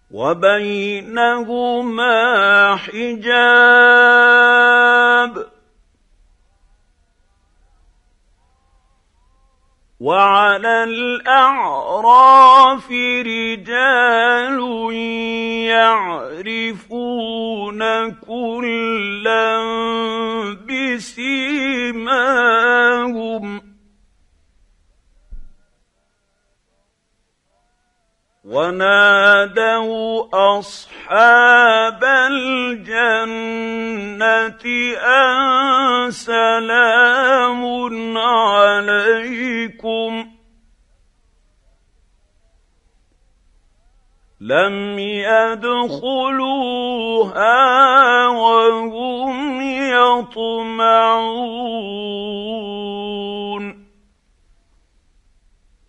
وبينهما حجاب وعلى الأعراف رجال يعرفون كلا بسيماهم ونادوا أصحاب الجنة أن سلام عليكم لم يدخلوها وهم يطمعون